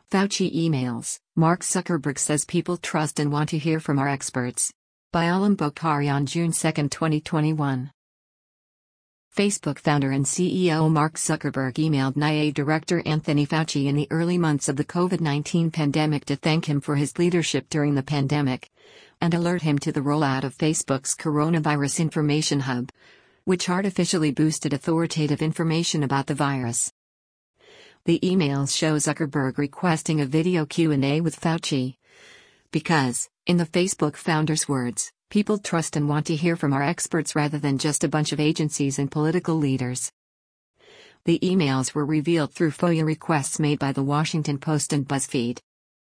Fauci emails. Mark Zuckerberg says people trust and want to hear from our experts. By Alam Bokhari on June 2, 2021. Facebook founder and CEO Mark Zuckerberg emailed NIAID Director Anthony Fauci in the early months of the COVID-19 pandemic to thank him for his leadership during the pandemic and alert him to the rollout of Facebook's Coronavirus Information Hub, which artificially boosted authoritative information about the virus. The emails show Zuckerberg requesting a video Q&A with Fauci. Because, in the Facebook founder's words, people trust and want to hear from our experts rather than just a bunch of agencies and political leaders. The emails were revealed through FOIA requests made by The Washington Post and BuzzFeed.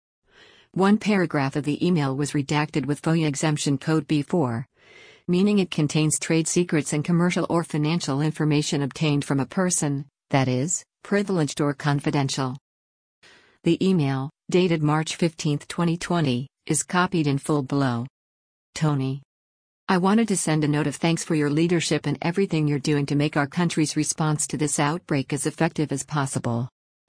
One paragraph of the email was redacted with FOIA exemption code B4, meaning it contains trade secrets and commercial or financial information obtained from a person, that is, privileged or confidential. The email, dated March 15, 2020, is copied in full below. Tony. I wanted to send a note of thanks for your leadership and everything you're doing to make our country's response to this outbreak as effective as possible.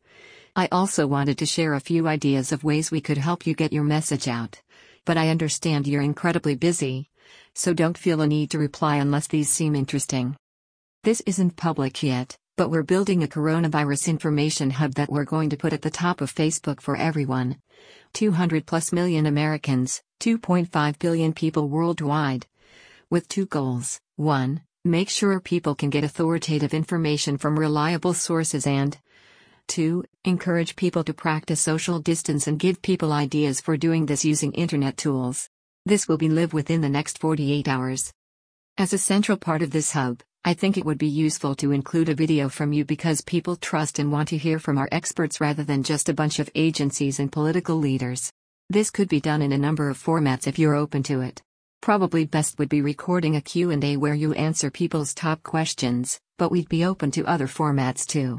I also wanted to share a few ideas of ways we could help you get your message out, but I understand you're incredibly busy, so don't feel a need to reply unless these seem interesting. This isn't public yet, but we're building a coronavirus information hub that we're going to put at the top of Facebook for everyone. 200+ million Americans, 2.5 billion people worldwide. With two goals: 1, make sure people can get authoritative information from reliable sources, and 2, encourage people to practice social distance and give people ideas for doing this using internet tools. This will be live within the next 48 hours. As a central part of this hub, I think it would be useful to include a video from you because people trust and want to hear from our experts rather than just a bunch of agencies and political leaders. This could be done in a number of formats if you're open to it. Probably best would be recording a Q&A where you answer people's top questions, but we'd be open to other formats too.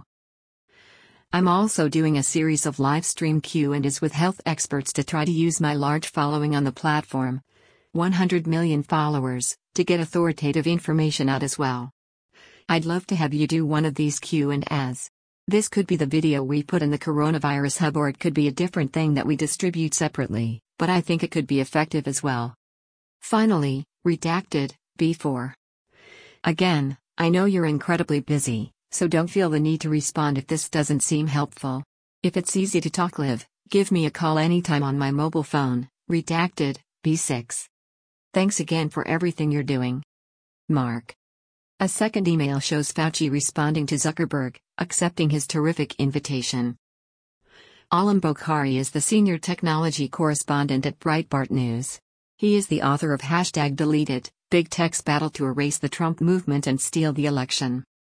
I'm also doing a series of live stream Q&As with health experts to try to use my large following on the platform, 100 million followers, to get authoritative information out as well. I'd love to have you do one of these Q&As. This could be the video we put in the Coronavirus Hub, or it could be a different thing that we distribute separately, but I think it could be effective as well. Finally, redacted, B4. Again, I know you're incredibly busy, so don't feel the need to respond if this doesn't seem helpful. If it's easy to talk live, give me a call anytime on my mobile phone, redacted, B6. Thanks again for everything you're doing. Mark. A second email shows Fauci responding to Zuckerberg, accepting his terrific invitation. Alam Bokhari is the senior technology correspondent at Breitbart News. He is the author of #Deleted, Big Tech's Battle to Erase the Trump Movement and Steal the Election.